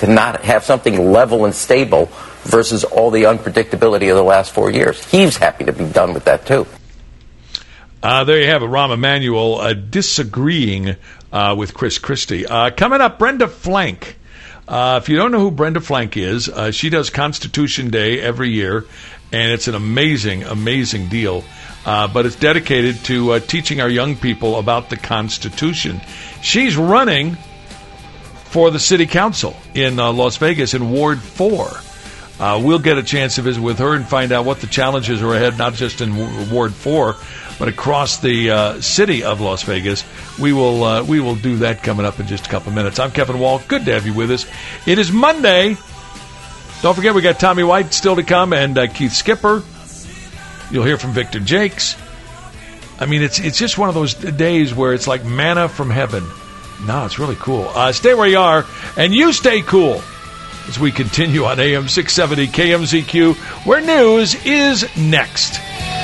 to not have something level and stable versus all the unpredictability of the last 4 years. He's happy to be done with that, too. There you have it, Rahm Emanuel disagreeing with Chris Christie. Coming up, Brenda Flank. If you don't know who Brenda Flank is, she does Constitution Day every year, and it's an amazing, amazing deal. But it's dedicated to teaching our young people about the Constitution. She's running for the city council in Las Vegas in Ward 4. We'll get a chance to visit with her and find out what the challenges are ahead, not just in Ward 4, but across the city of Las Vegas. We will do that coming up in just a couple minutes. I'm Kevin Wall. Good to have you with us. It is Monday. Don't forget, we got Tommy White still to come and Keith Skipper. You'll hear from Victor Jakes. I mean, it's just one of those days where it's like manna from heaven. No, it's really cool. Stay where you are, and you stay cool as we continue on AM 670 KMZQ, where news is next.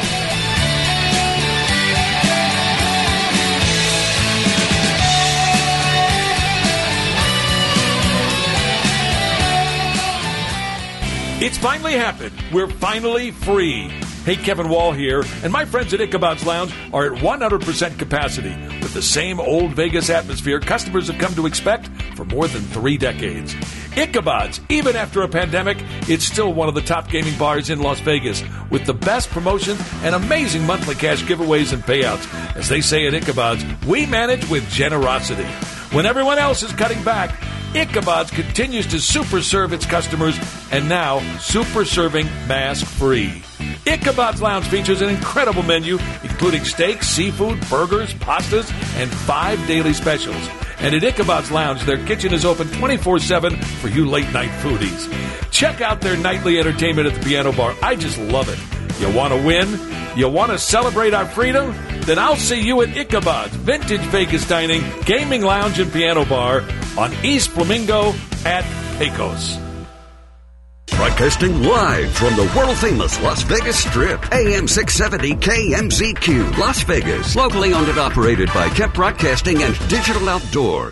It's finally happened. We're finally free. Hey, Kevin Wall here, and my friends at Ichabod's Lounge are at 100% capacity with the same old Vegas atmosphere customers have come to expect for more than 3 decades. Ichabod's, even after a pandemic, it's still one of the top gaming bars in Las Vegas with the best promotions and amazing monthly cash giveaways and payouts. As they say at Ichabod's, we manage with generosity. When everyone else is cutting back, Ichabod's continues to super serve its customers, and now super serving mask-free. Ichabod's Lounge features an incredible menu, including steaks, seafood, burgers, pastas, and 5 daily specials. And at Ichabod's Lounge, their kitchen is open 24/7 for you late-night foodies. Check out their nightly entertainment at the Piano Bar. I just love it. You want to win? You want to celebrate our freedom? Then I'll see you at Ichabod's Vintage Vegas Dining, Gaming Lounge, and Piano Bar on East Flamingo at Pecos. Broadcasting live from the world-famous Las Vegas Strip, AM 670 KMZQ, Las Vegas. Locally owned and operated by Kemp Broadcasting and Digital Outdoor.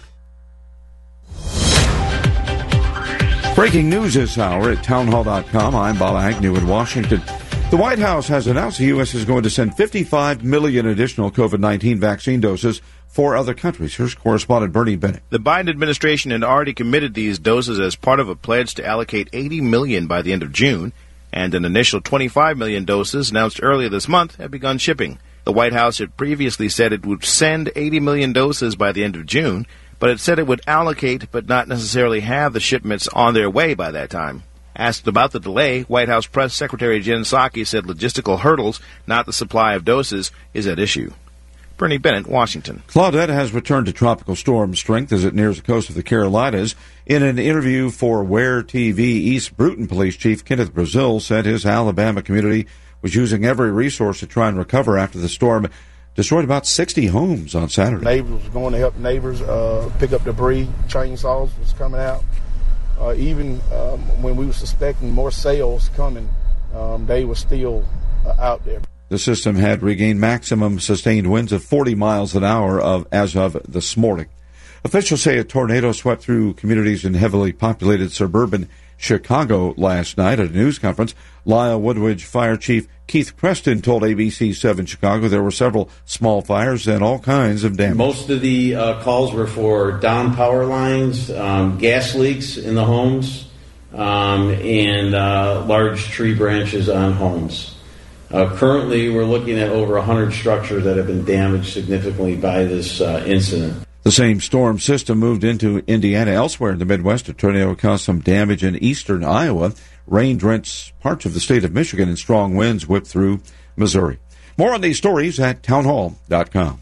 Breaking news this hour at townhall.com. I'm Bob Agnew in Washington. The White House has announced the U.S. is going to send 55 million additional COVID-19 vaccine doses for other countries. Here's correspondent Bernie Bennett. The Biden administration had already committed these doses as part of a pledge to allocate 80 million by the end of June, and an initial 25 million doses announced earlier this month have begun shipping. The White House had previously said it would send 80 million doses by the end of June, but it said it would allocate but not necessarily have the shipments on their way by that time. Asked about the delay, White House Press Secretary Jen Psaki said logistical hurdles, not the supply of doses, is at issue. Bernie Bennett, Washington. Claudette has returned to tropical storm strength as it nears the coast of the Carolinas. In an interview for WARE TV, East Bruton Police Chief Kenneth Brazil said his Alabama community was using every resource to try and recover after the storm destroyed about 60 homes on Saturday. Neighbors was going to help neighbors pick up debris. Chainsaws was coming out. Even when we were suspecting more sales coming, they were still out there. The system had regained maximum sustained winds of 40 miles an hour as of this morning. Officials say a tornado swept through communities in heavily populated suburban Chicago last night. At a news conference, Lyle Woodridge Fire Chief Keith Preston told ABC 7 Chicago there were several small fires and all kinds of damage. Most of the calls were for down power lines, gas leaks in the homes, and large tree branches on homes. Currently, we're looking at over 100 structures that have been damaged significantly by this incident. The same storm system moved into Indiana. Elsewhere in the Midwest, a tornado caused some damage in eastern Iowa. Rain drenched parts of the state of Michigan and strong winds whipped through Missouri. More on these stories at townhall.com.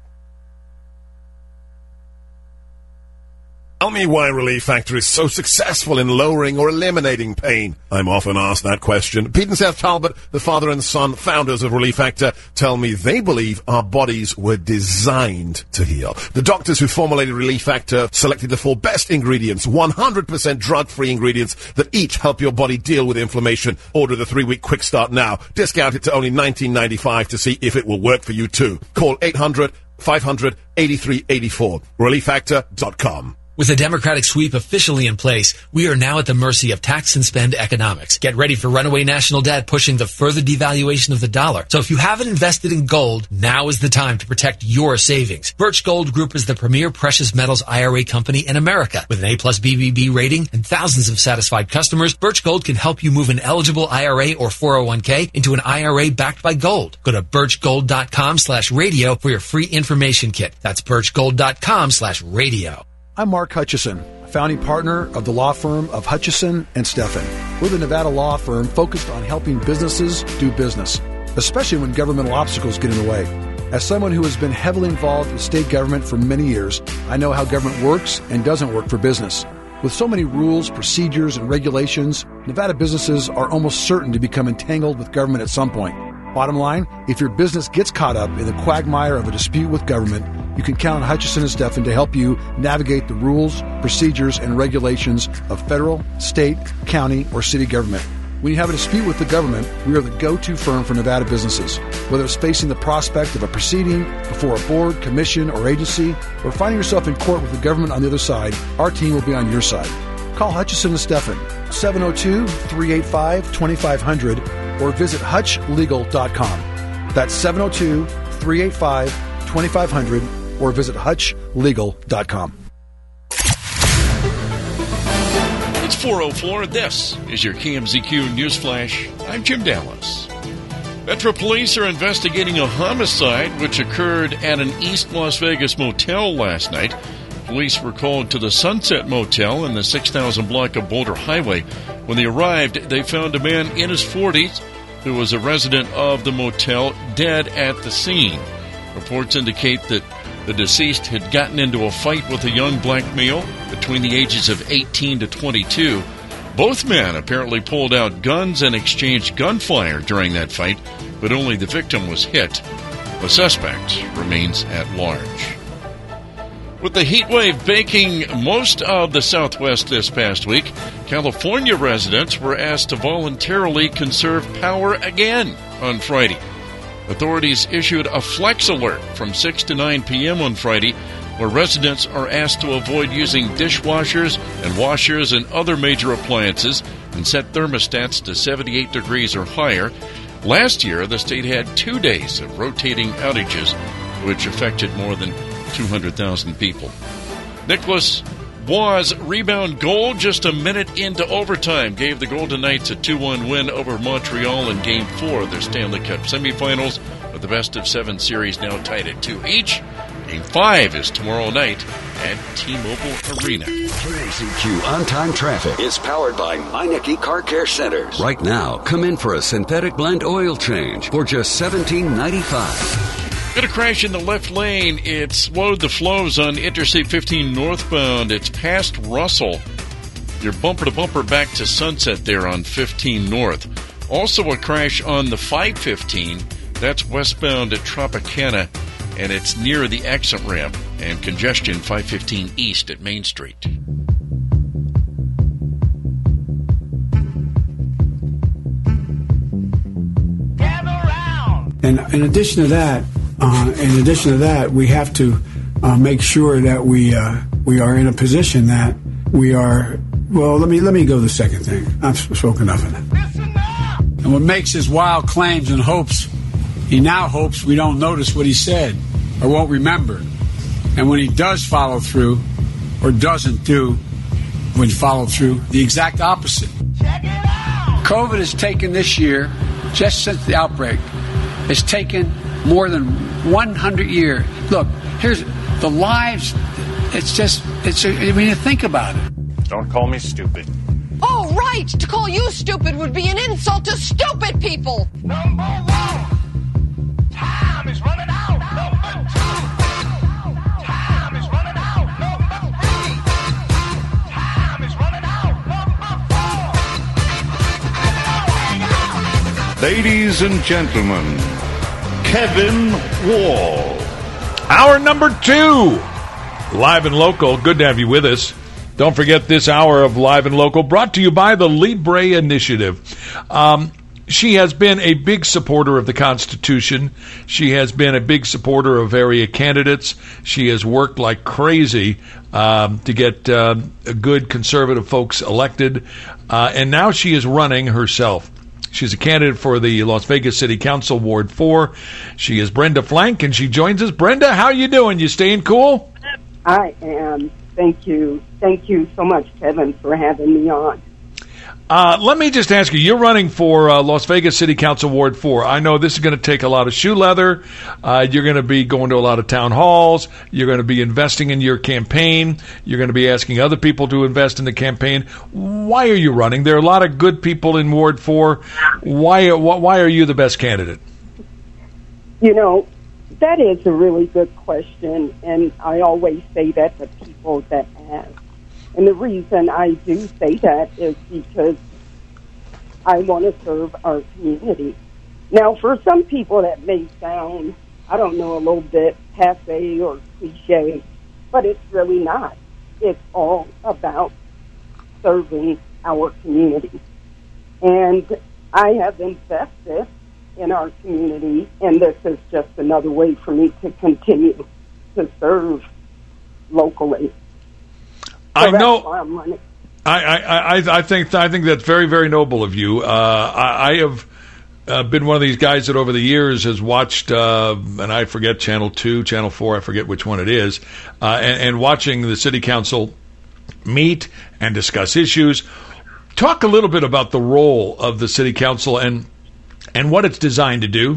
Tell me why Relief Factor is so successful in lowering or eliminating pain. I'm often asked that question. Pete and Seth Talbot, the father and son founders of Relief Factor, tell me they believe our bodies were designed to heal. The doctors who formulated Relief Factor selected the 4 best ingredients, 100% drug-free ingredients that each help your body deal with inflammation. Order the 3-week quick start now. Discount it to only $19.95 to see if it will work for you too. Call 800-500-8384. ReliefFactor.com. With a Democratic sweep officially in place, we are now at the mercy of tax and spend economics. Get ready for runaway national debt pushing the further devaluation of the dollar. So if you haven't invested in gold, now is the time to protect your savings. Birch Gold Group is the premier precious metals IRA company in America. With an A+ BBB rating and thousands of satisfied customers, Birch Gold can help you move an eligible IRA or 401k into an IRA backed by gold. Go to birchgold.com/radio for your free information kit. That's birchgold.com/radio. I'm Mark Hutchison, founding partner of the law firm of Hutchison and Steffen. We're the Nevada law firm focused on helping businesses do business, especially when governmental obstacles get in the way. As someone who has been heavily involved with state government for many years, I know how government works and doesn't work for business. With so many rules, procedures, and regulations, Nevada businesses are almost certain to become entangled with government at some point. Bottom line, if your business gets caught up in the quagmire of a dispute with government, you can count on Hutchison and Steffen to help you navigate the rules, procedures, and regulations of federal, state, county, or city government. When you have a dispute with the government, we are the go-to firm for Nevada businesses. Whether it's facing the prospect of a proceeding before a board, commission, or agency, or finding yourself in court with the government on the other side, our team will be on your side. Call Hutchison and Steffen, 702-385-2500, or visit hutchlegal.com. That's 702-385-2500, or visit hutchlegal.com. It's 4:04. This is your KMZQ News Flash. I'm Jim Dallas. Metro Police are investigating a homicide which occurred at an East Las Vegas motel last night. Police were called to the Sunset Motel in the 6,000 block of Boulder Highway. When they arrived, they found a man in his 40s who was a resident of the motel dead at the scene. Reports indicate that the deceased had gotten into a fight with a young black male between the ages of 18 to 22. Both men apparently pulled out guns and exchanged gunfire during that fight, but only the victim was hit. The suspect remains at large. With the heat wave baking most of the Southwest this past week, California residents were asked to voluntarily conserve power again on Friday. Authorities issued a flex alert from 6 to 9 p.m. on Friday, where residents are asked to avoid using dishwashers and washers and other major appliances and set thermostats to 78 degrees or higher. Last year, the state had 2 days of rotating outages, which affected more than 200,000 people. Nicholas Bois' rebound goal just a minute into overtime gave the Golden Knights a 2-1 win over Montreal in Game 4 of their Stanley Cup semifinals, with the best-of-7 series now tied at 2 each. Game 5 is tomorrow night at T-Mobile Arena. KMZQ On-Time Traffic is powered by Meineke Car Care Centers. Right now, come in for a synthetic blend oil change for just $17.95. Got a crash in the left lane. It slowed the flows on Interstate 15 northbound. It's past Russell. You're bumper-to-bumper back to Sunset there on 15 north. Also a crash on the 515. That's westbound at Tropicana, and it's near the exit ramp. And congestion 515 east at Main Street. And in addition to that, we have to make sure that we are in a position that we are. Well, let me go to the second thing. I've spoken enough of it. And what makes his wild claims and hopes, he now hopes we don't notice what he said or won't remember. And when he does follow through or doesn't do when he followed through, the exact opposite. Check it out. COVID has taken this year, just since the outbreak, it's taken more than 100 years. Look, here's the lives. When you think about it. Don't call me stupid. Oh, right. To call you stupid would be an insult to stupid people. Number one, time is running out. Number two, time is running out. Number three, time is running out. Number four. Ladies and gentlemen, Kevin Wall. Hour number 2, Live and Local. Good to have you with us. Don't forget this hour of Live and Local brought to you by the Libre Initiative. She has been a big supporter of the Constitution. She has been a big supporter of area candidates. She has worked like crazy to get good conservative folks elected. And now she is running herself. She's a candidate for the Las Vegas City Council, Ward 4. She is Brenda Flank, and she joins us. Brenda, how you doing? You staying cool? I am. Thank you. Thank you so much, Kevin, for having me on. Let me just ask you, you're running for Las Vegas City Council Ward 4. I know this is going to take a lot of shoe leather. You're going to be going to a lot of town halls. You're going to be investing in your campaign. You're going to be asking other people to invest in the campaign. Why are you running? There are a lot of good people in Ward 4. Why are you the best candidate? You know, that is a really good question, and I always say that to people that ask. And the reason I do say that is because I want to serve our community. Now, for some people that may sound, I don't know, a little bit passe or cliche, but it's really not. It's all about serving our community. And I have invested in our community, and this is just another way for me to continue to serve locally. So I know. I think that's very, very noble of you. I have been one of these guys that over the years has watched, and I forget Channel 2, Channel 4, I forget which one it is, and watching the city council meet and discuss issues. Talk a little bit about the role of the city council and what it's designed to do.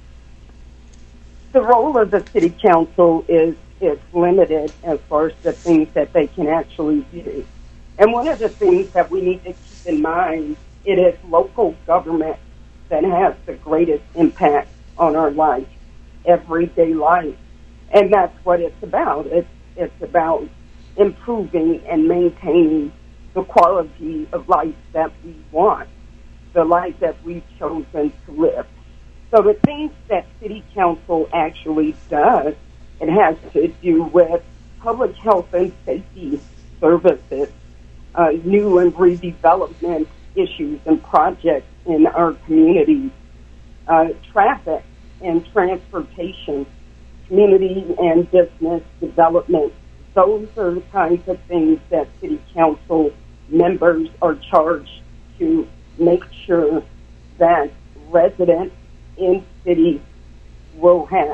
The role of the city council is limited as far as the things that they can actually do. And one of the things that we need to keep in mind, it is local government that has the greatest impact on our life, everyday life. And that's what it's about. It's about improving and maintaining the quality of life that we want, the life that we've chosen to live. So the things that city council actually does, it has to do with public health and safety services, new and redevelopment issues and projects in our communities, traffic and transportation, community and business development. Those are the kinds of things that city council members are charged to make sure that residents in cities will have.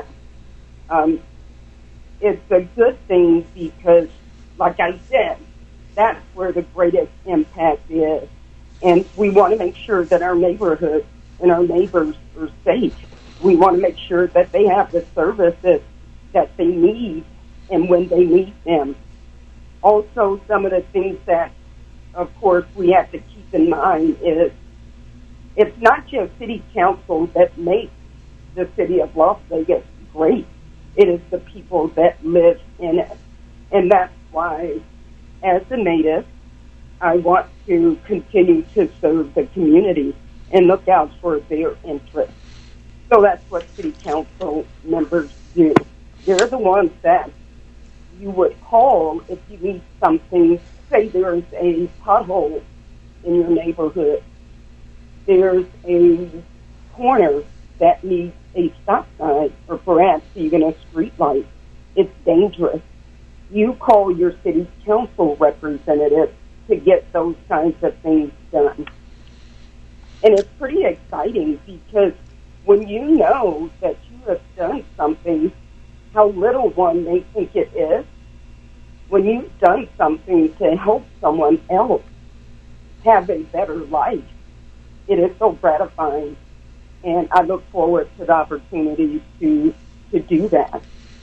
It's a good thing because, like I said, that's where the greatest impact is. And we want to make sure that our neighborhood and our neighbors are safe. We want to make sure that they have the services that they need and when they need them. Also, some of the things that, of course, we have to keep in mind is it's not just city council that makes the city of Las Vegas great. It is the people that live in it. And that's why, as a native, I want to continue to serve the community and look out for their interests. So that's what city council members do. They're the ones that you would call if you need something. Say there's a pothole in your neighborhood. There's a corner that needs a stop sign or perhaps even a street light. It's dangerous. You call your city council representative to get those kinds of things done. And it's pretty exciting because when you know that you have done something, how little one may think it is, when you've done something to help someone else have a better life, it is so gratifying. And I look forward to the opportunity to do that.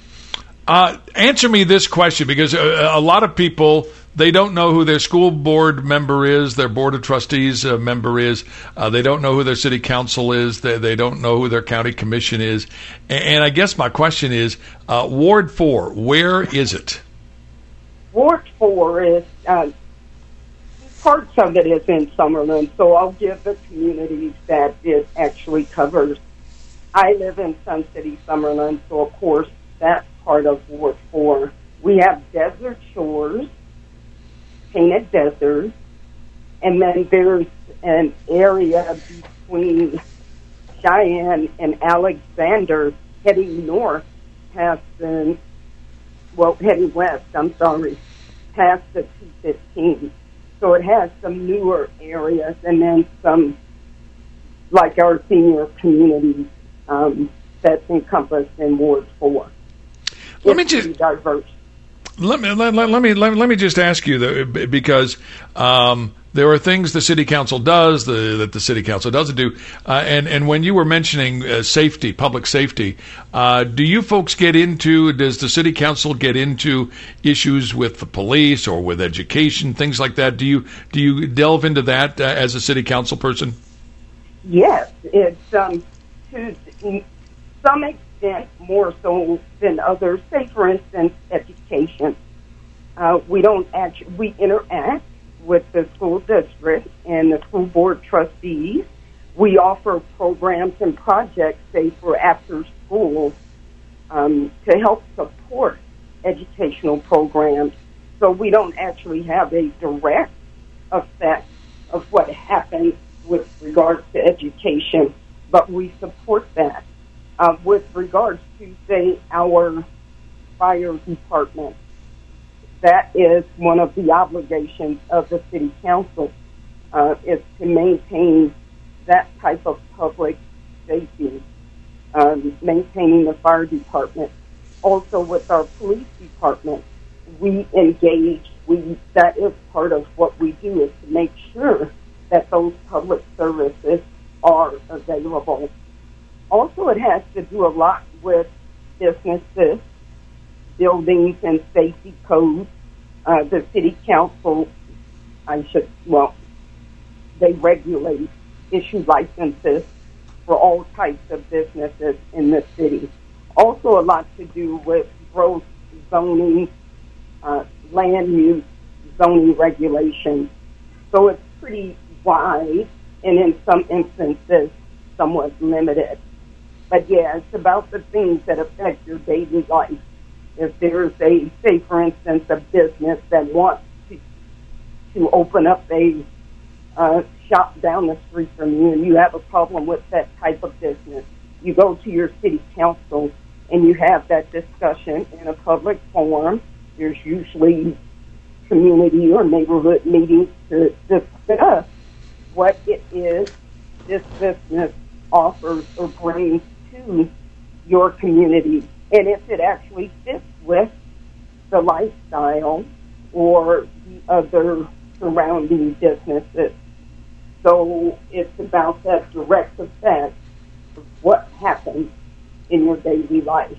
Answer me this question, because a lot of people, they don't know who their school board member is, their board of trustees member is. They don't know who their city council is. They don't know who their county commission is. And I guess my question is, Ward 4, where is it? Ward 4 is, parts of it is in Summerlin, so I'll give the communities that it actually covers. I live in Sun City, Summerlin, so of course that's part of Ward 4. We have Desert Shores, Painted Desert, and then there's an area between Cheyenne and Alexander heading north past heading west, past the 215. So it has some newer areas and then some, like our senior community, that's encompassed in Ward 4. Let me just diverse. Let me just ask you though, because there are things the city council does that the city council doesn't do, and when you were mentioning safety, public safety, do you folks does the city council get into issues with the police or with education, things like that? Do you delve into that as a city council person? Yes, it's to some extent more so than others. Say, for instance, education. We interact with the school district and the school board trustees. We offer programs and projects, say, for after school, to help support educational programs. So we don't actually have a direct effect of what happens with regards to education, but we support that. With regards to, say, our fire department, that is one of the obligations of the city council, is to maintain that type of public safety, maintaining the fire department. Also with our police department, we engage, that is part of what we do, is to make sure that those public services are available. Also, it has to do a lot with businesses, buildings, and safety codes. The city council, they regulate, issue licenses for all types of businesses in the city. Also, a lot to do with growth zoning, land use, zoning regulations. So it's pretty wide, and in some instances, somewhat limited. But yeah, it's about the things that affect your daily life. If there's say for instance, a business that wants to open up a shop down the street from you, and you have a problem with that type of business, you go to your city council and you have that discussion in a public forum. There's usually community or neighborhood meetings to discuss what it is this business offers or brings to your community, and if it actually fits with the lifestyle or the other surrounding businesses. So it's about that direct effect of what happens in your daily life.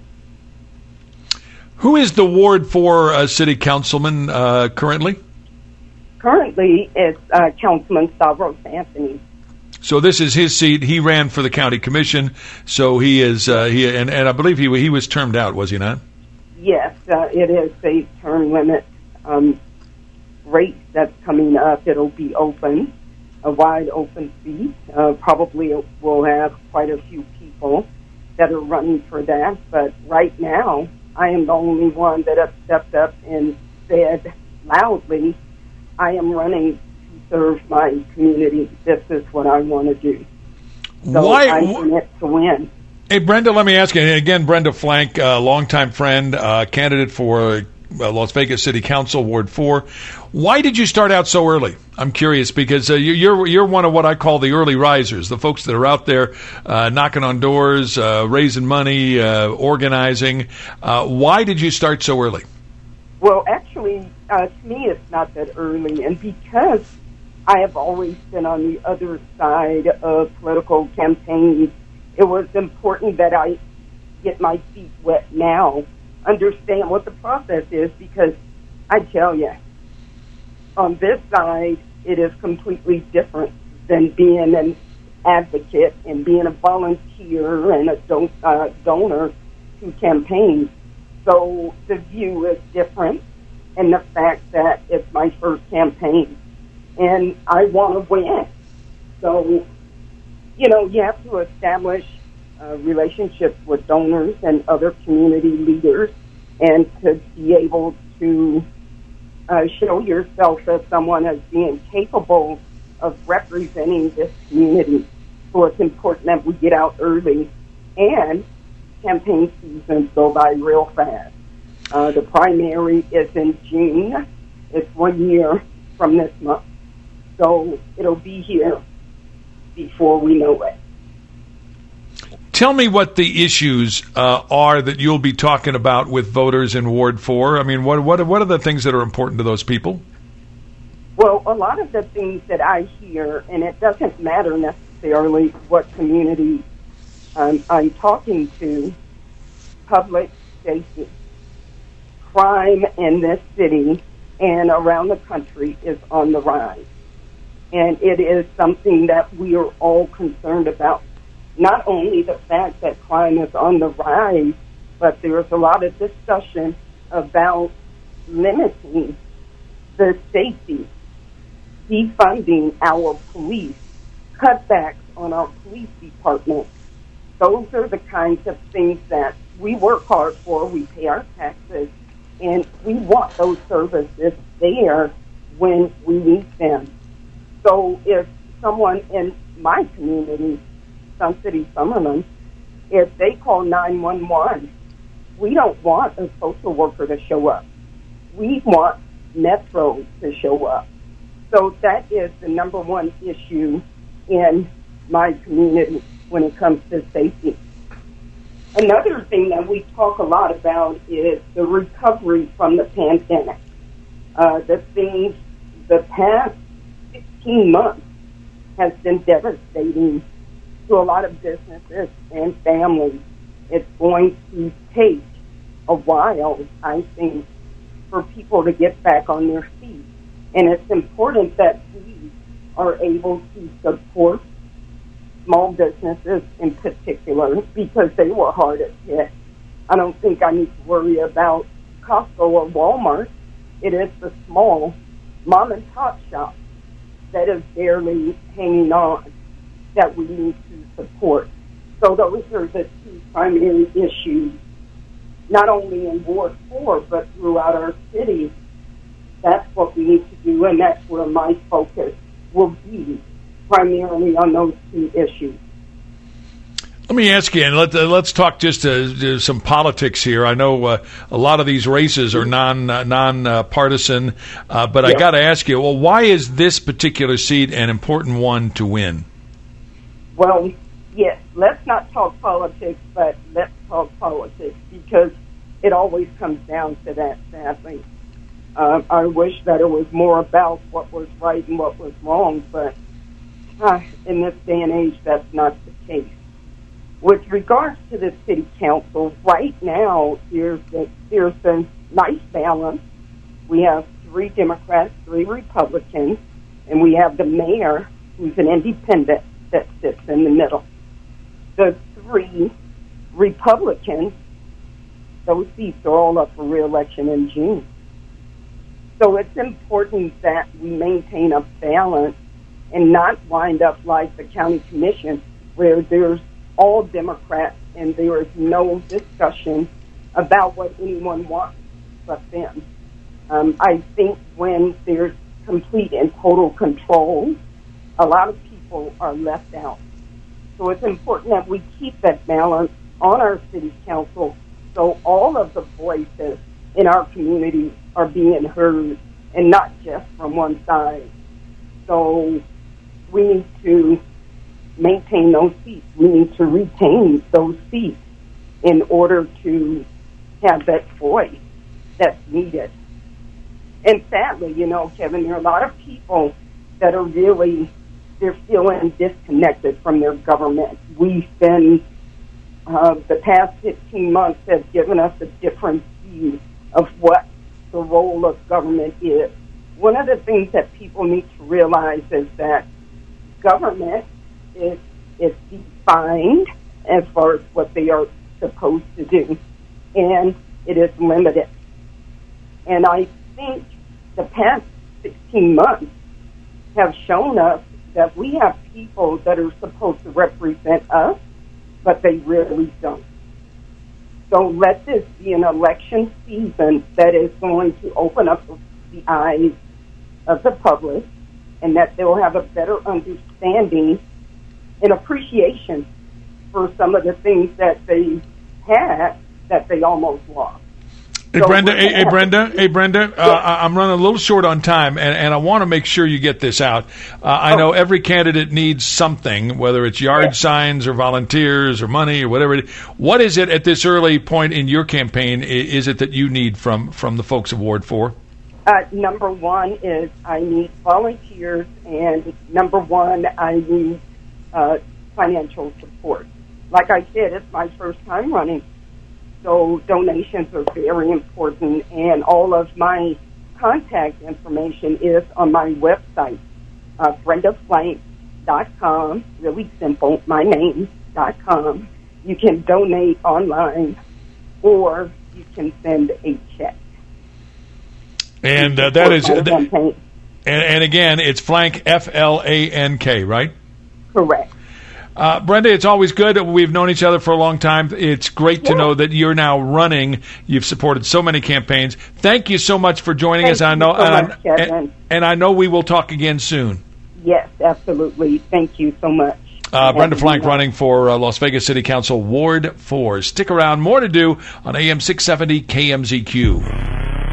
Who is the Ward 4 city councilman currently? Currently, it's Councilman Stavros Anthony. So this is his seat. He ran for the county commission, so he is. And I believe he was termed out, was he not? Yes, it is a term limit race that's coming up. It'll be open, a wide open seat. Probably we'll have quite a few people that are running for that. But right now, I am the only one that has stepped up and said loudly, I am running serve my community. This is what I want to do. So I'm in it to win. Hey, Brenda, let me ask you, and again, Brenda Flank, longtime friend, candidate for Las Vegas City Council, Ward 4. Why did you start out so early? I'm curious, because you're one of what I call the early risers, the folks that are out there knocking on doors, raising money, organizing. Why did you start so early? Well, actually, to me, it's not that early, and because I have always been on the other side of political campaigns, it was important that I get my feet wet now, understand what the process is, because I tell you, on this side, it is completely different than being an advocate and being a volunteer and a donor to campaigns. So the view is different, and the fact that it's my first campaign, and I want to win. So, you have to establish relationships with donors and other community leaders, and to be able to show yourself as someone as being capable of representing this community. So it's important that we get out early, and campaign seasons go by real fast. The primary is in June, It's 1 year from this month. So it'll be here before we know it. Tell me what the issues are that you'll be talking about with voters in Ward 4. I mean, what are the things that are important to those people? Well, a lot of the things that I hear, and it doesn't matter necessarily what community I'm talking to, public safety. Crime in this city and around the country is on the rise. And it is something that we are all concerned about. Not only the fact that crime is on the rise, but there's a lot of discussion about limiting the safety, defunding our police, cutbacks on our police department. Those are the kinds of things that we work hard for. We pay our taxes, and we want those services there when we need them. So if someone in my community, Sun City, Summerlin, if they call 911, we don't want a social worker to show up. We want Metro to show up. So that is the number one issue in my community when it comes to safety. Another thing that we talk a lot about is the recovery from the pandemic. The past 16 months has been devastating to a lot of businesses and families. It's going to take a while, I think, for people to get back on their feet. And it's important that we are able to support small businesses in particular because they were hardest hit. I don't think I need to worry about Costco or Walmart. It is the small mom-and-pop shop that is barely hanging on that we need to support. So those are the two primary issues, not only in Ward 4, but throughout our city. That's what we need to do, and that's where my focus will be, primarily on those two issues. Let me ask you, and let's talk just some politics here. I know a lot of these races are non-partisan, but I got to ask you, well, why is this particular seat an important one to win? Well, yes, let's not talk politics, but let's talk politics because it always comes down to that, sadly. I wish that it was more about what was right and what was wrong, but in this day and age, that's not the case. With regards to the city council, right now, there's a nice balance. We have 3 Democrats, 3 Republicans, and we have the mayor, who's an independent, that sits in the middle. The 3 Republicans, those seats are all up for re-election in June. So it's important that we maintain a balance and not wind up like the county commission where there's all Democrats and there is no discussion about what anyone wants but them. I think when there's complete and total control, a lot of people are left out. So it's important that we keep that balance on our city council so all of the voices in our community are being heard and not just from one side. So we need to maintain those seats. We need to retain those seats in order to have that voice that's needed. And sadly, Kevin, there are a lot of people that are they're feeling disconnected from their government. We've been, the past 15 months have given us a different view of what the role of government is. One of the things that people need to realize is that government is defined as far as what they are supposed to do, and it is limited. And I think the past 16 months have shown us that we have people that are supposed to represent us, but they really don't. So let this be an election season that is going to open up the eyes of the public and that they'll have a better understanding and appreciation for some of the things that they had that they almost lost. Hey, Brenda, I'm running a little short on time, and I want to make sure you get this out. I know every candidate needs something, whether it's yard signs or volunteers or money or whatever. What is it at this early point in your campaign is it that you need from the folks of Ward 4? Number one is I need volunteers, and number one, I need financial support. Like I said, it's my first time running. So donations are very important, and all of my contact information is on my website, BrendaFlank.com, really simple, my name.com. You can donate online, or you can send a check. And that is, and again, it's Flank, F-L-A-N-K, right? Correct. Brenda, it's always good. We've known each other for a long time. It's great to know that you're now running. You've supported so many campaigns. Thank you so much for joining us. And I know we will talk again soon. Yes, absolutely. Thank you so much. Brenda Flank running for Las Vegas City Council, Ward 4. Stick around. More to do on AM 670 KMZQ.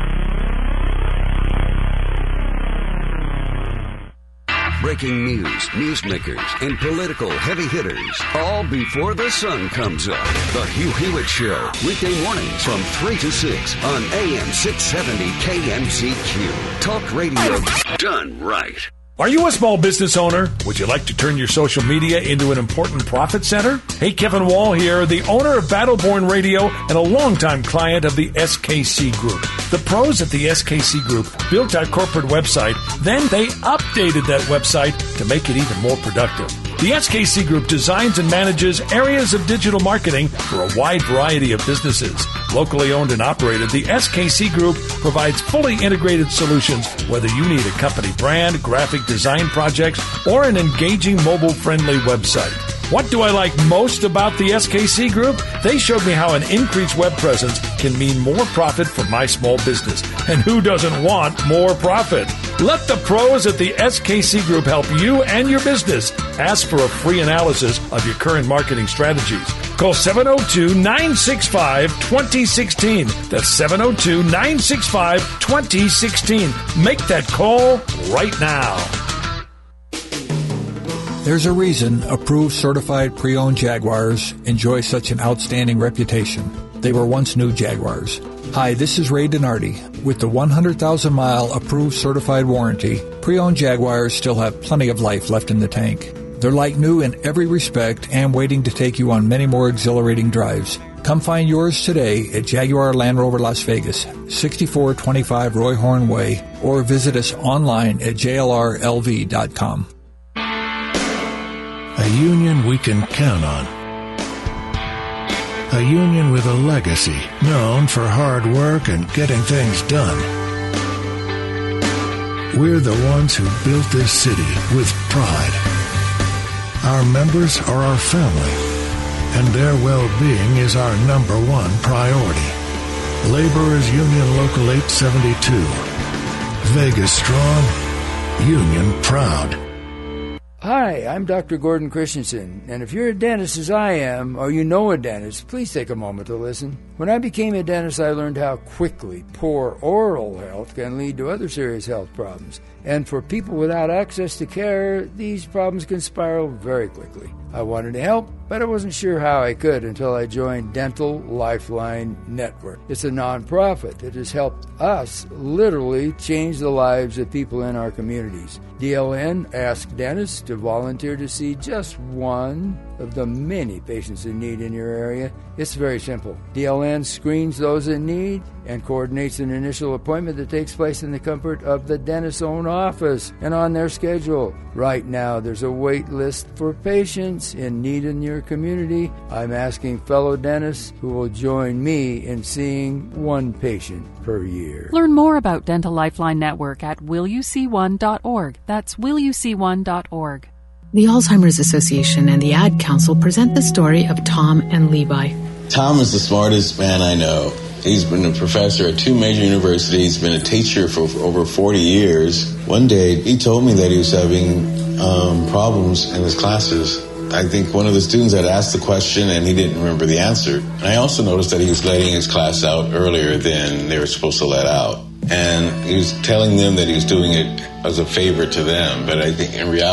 Breaking news, newsmakers, and political heavy hitters, all before the sun comes up. The Hugh Hewitt Show, weekday mornings from 3 to 6 on AM 670 KMZQ. Talk radio done right. Are you a small business owner? Would you like to turn your social media into an important profit center? Hey, Kevin Wall here, the owner of Battleborn Radio and a longtime client of the SKC Group. The pros at the SKC Group built our corporate website, then they updated that website to make it even more productive. The SKC Group designs and manages areas of digital marketing for a wide variety of businesses. Locally owned and operated, the SKC Group provides fully integrated solutions, whether you need a company brand, graphic design projects, or an engaging mobile-friendly website. What do I like most about the SKC Group? They showed me how an increased web presence can mean more profit for my small business. And who doesn't want more profit? Let the pros at the SKC Group help you and your business. Ask for a free analysis of your current marketing strategies. Call 702-965-2016. That's 702-965-2016. Make that call right now. There's a reason approved certified pre-owned Jaguars enjoy such an outstanding reputation. They were once new Jaguars. Hi, this is Ray Donardi. With the 100,000-mile approved certified warranty, pre-owned Jaguars still have plenty of life left in the tank. They're like new in every respect and waiting to take you on many more exhilarating drives. Come find yours today at Jaguar Land Rover Las Vegas, 6425 Roy Horn Way, or visit us online at jlrlv.com. A union we can count on. A union with a legacy, known for hard work and getting things done. We're the ones who built this city with pride. Our members are our family, and their well-being is our number one priority. Laborers Union Local 872. Vegas strong, union proud. Hi, I'm Dr. Gordon Christensen, and if you're a dentist as I am, or you know a dentist, please take a moment to listen. When I became a dentist, I learned how quickly poor oral health can lead to other serious health problems. And for people without access to care, these problems can spiral very quickly. I wanted to help, but I wasn't sure how I could until I joined Dental Lifeline Network. It's a nonprofit that has helped us literally change the lives of people in our communities. DLN asked dentists to volunteer to see just one of the many patients in need in your area. It's very simple. DLN screens those in need and coordinates an initial appointment that takes place in the comfort of the dentist's own office and on their schedule. Right now, there's a wait list for patients in need in your community. I'm asking fellow dentists who will join me in seeing one patient per year. Learn more about Dental Lifeline Network at willyouseeone.org. That's willyouseeone.org. The Alzheimer's Association and the Ad Council present the story of Tom and Levi. Tom is the smartest man I know. He's been a professor at 2 major universities, been a teacher for over 40 years. One day, he told me that he was having problems in his classes, I think one of the students had asked the question and he didn't remember the answer. And I also noticed that he was letting his class out earlier than they were supposed to let out. And he was telling them that he was doing it as a favor to them, but I think in reality,